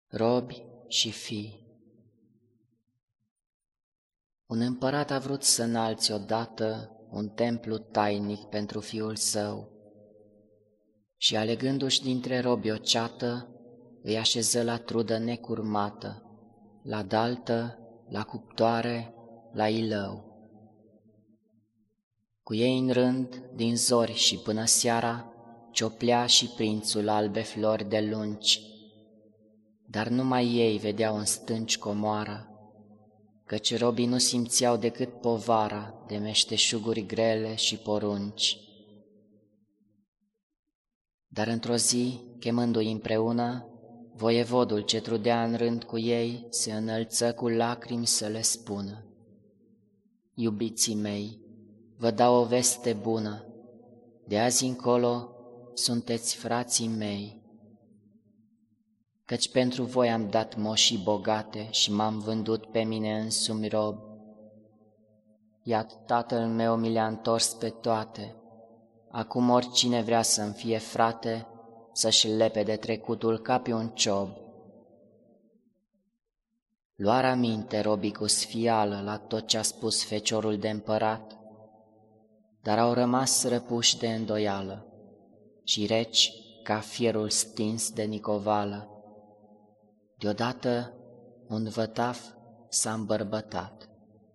robi și fii. Un împărat a vrut să înalți odată un templu tainic pentru fiul său și, alegându-și dintre robi o ceată, îi așeză la trudă necurmată, la daltă, la cuptoare, la ilău. Cu ei în rând, din zori și până seara, cioplea și prințul albe flori de lungi, dar numai ei vedeau în stânci comoara, căci robii nu simțeau decât povara de meșteșuguri grele și porunci. Dar într-o zi, chemându-i împreună, voievodul ce trudea în rând cu ei se înălță cu lacrimi să le spună: Iubiții mei, vă dau o veste bună, de azi încolo sunteți frații mei. Căci pentru voi am dat moșii bogate și m-am vândut pe mine însumi rob. Iată, tatăl meu mi le-a întors pe toate. Acum oricine vrea să-mi fie frate, să-și lepe de trecutul ca pe un ciob. Luar aminte robii cu sfială la tot ce a spus feciorul de împărat, dar au rămas răpuși de îndoială și reci ca fierul stins de nicovală. Deodată un vătaf s-a îmbărbătat.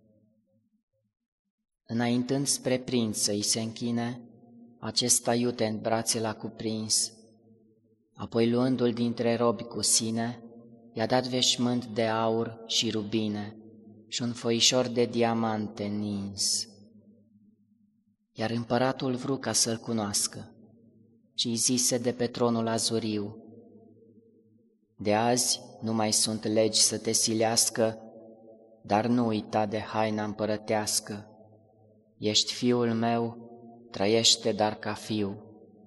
Înaintând spre prinț să-i se închine, acesta iute în brațe l-a cuprins, apoi luându-l dintre robi cu sine, i-a dat veșmânt de aur și rubine și un foișor de diamante nins. Iar împăratul vru ca să-l cunoască și îi zise de pe tronul azuriu: De azi nu mai sunt legi să te silească, dar nu uita de haina împărătească. Ești fiul meu, trăiește dar ca fiu.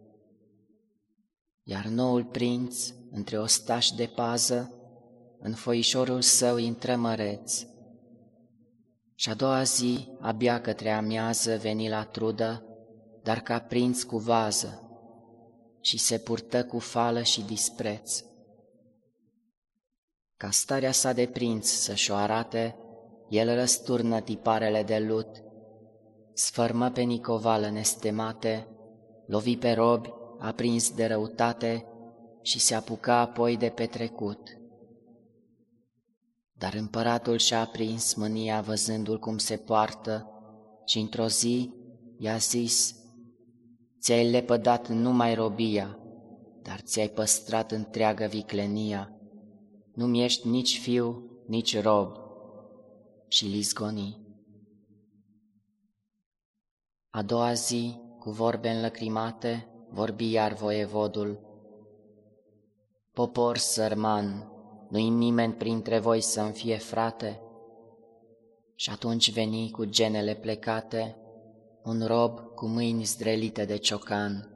Iar noul prinț, între ostași de pază, în foișorul său intră măreț. Și a doua zi, abia către amiază, veni la trudă, dar ca prinț cu vază, și se purtă cu fală și dispreț. Ca starea sa de prinț să-și o arate, el răsturnă tiparele de lut, sfărmă pe nicovală nestemate, lovi pe robi, aprins de răutate, și se apuca apoi de petrecut. Dar împăratul și-a aprins mânia văzându-l cum se poartă și într-o zi i-a zis: Ți-ai lepădat numai robia, dar ți-ai păstrat întreagă viclenia. Nu-mi ești nici fiu, nici rob. Și l-izgoni. A doua zi, cu vorbe înlăcrimate, vorbi iar voievodul: Popor sărman, nu-i nimeni printre voi să-mi fie frate? Și atunci veni cu genele plecate un rob cu mâini zdrelite de ciocan.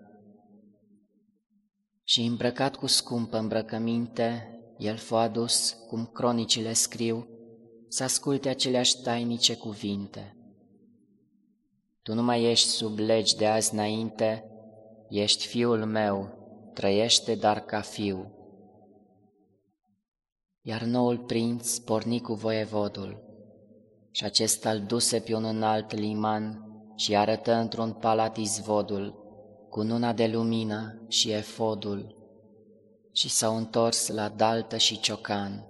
Și îmbrăcat cu scumpă îmbrăcăminte, el f-a adus, cum cronicile scriu, să asculte aceleași tainice cuvinte. Tu nu mai ești sub legi de azi înainte, ești fiul meu, trăiește dar ca fiu. Iar noul prinț porni cu voievodul și acesta îl duse pe un înalt liman și arătă într-un palat izvodul, cu nuna de lumină și efodul, și s-au întors la daltă și ciocan.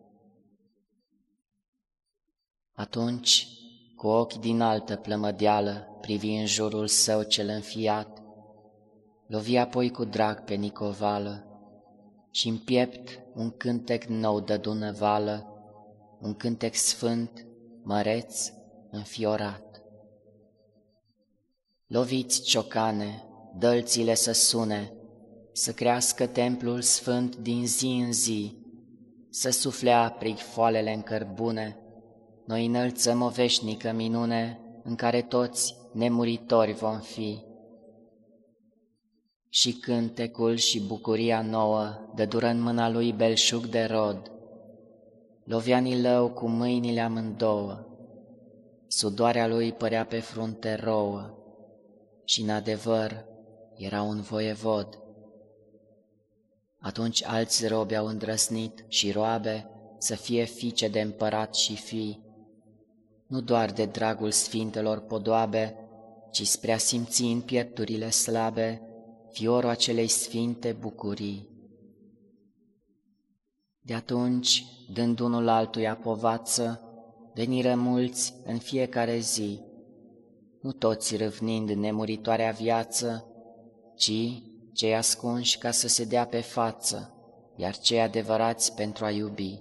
Atunci, cu ochi din altă plămădeală, privi în jurul său cel înfiat, lovi apoi cu drag pe nicovală și în piept un cântec nou dădu năvală, un cântec sfânt, măreț, înfiorat. Loviți, ciocane, dălțile să sune, să crească templul sfânt din zi în zi, să sufle aprig foalele în cărbune, noi înălțăm o veșnică minune în care toți nemuritori vom fi. Și cântecul și bucuria nouă dădură în mâna lui belșug de rod, lovea în ilău cu mâinile amândouă, sudoarea lui părea pe frunte rouă și în adevăr era un voievod. Atunci alți robi au îndrăznit și roabe să fie fiice de împărat și fii, nu doar de dragul sfintelor podoabe, ci spre a simți în piepturile slabe fiorul acelei sfinte bucurii. De atunci, dând unul altuia povață, veniră mulți în fiecare zi, nu toți râvnind nemuritoarea viață, ci cei ascunși ca să se dea pe față, iar cei adevărați pentru a iubi.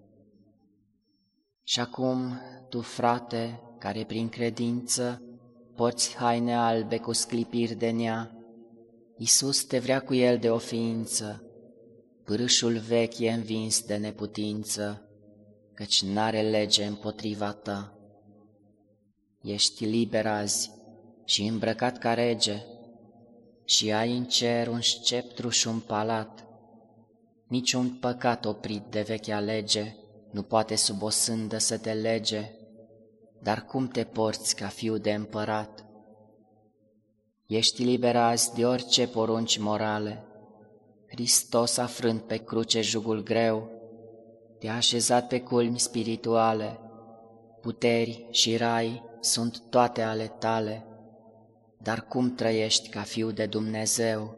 Și acum, tu, frate, care prin credință porți haine albe cu sclipiri de nea, Iisus te vrea cu el de o ființă, pârâșul vechi e învins de neputință, căci n-are lege împotriva ta. Ești liber azi și îmbrăcat ca rege, și ai în cer un sceptru și un palat. Niciun păcat oprit de vechea lege nu poate sub o sândă să te lege, dar cum te porți ca fiu de împărat? Ești liber azi de orice porunci morale. Hristos a frânt pe cruce jugul greu, te-a așezat pe culmi spirituale, puteri și rai sunt toate ale tale, dar cum trăiești ca fiu de Dumnezeu?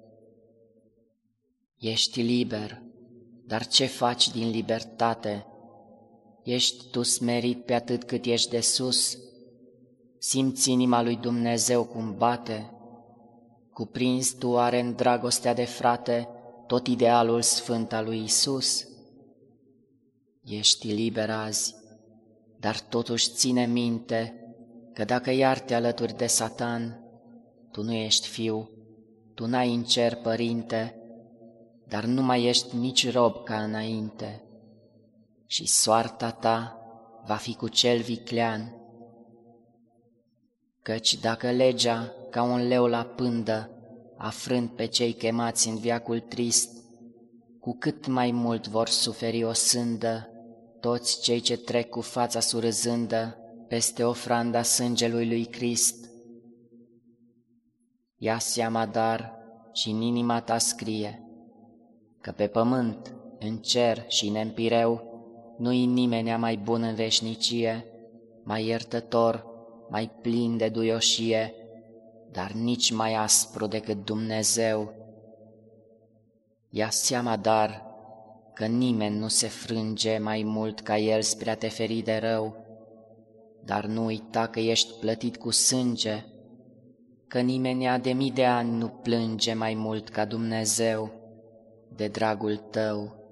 Ești liber, dar ce faci din libertate? Ești tu smerit pe atât cât ești de sus? Simți inima lui Dumnezeu cum bate? Cuprins tu oare în dragostea de frate tot idealul sfânt al lui Iisus? Ești liber azi, dar totuși ține minte că dacă iar te alături de Satan, tu nu ești fiu, tu n-ai în cer părinte, dar nu mai ești nici rob ca înainte, și soarta ta va fi cu cel viclean. Căci dacă legea, ca un leu la pândă, a frânt pe cei chemați în veacul trist, cu cât mai mult vor suferi o sândă toți cei ce trec cu fața surâzândă peste ofranda sângelui lui Crist. Ia seama, dar, și în inima ta scrie, că pe pământ, în cer și în empireu, nu-i nimenea mai bun în veșnicie, mai iertător, mai plin de duioșie, dar nici mai aspru decât Dumnezeu. Ia seama, dar, că nimeni nu se frânge mai mult ca El spre a te feri de rău, dar nu uita că ești plătit cu sânge, că nimeni de mii de ani nu plânge mai mult ca Dumnezeu de dragul tău.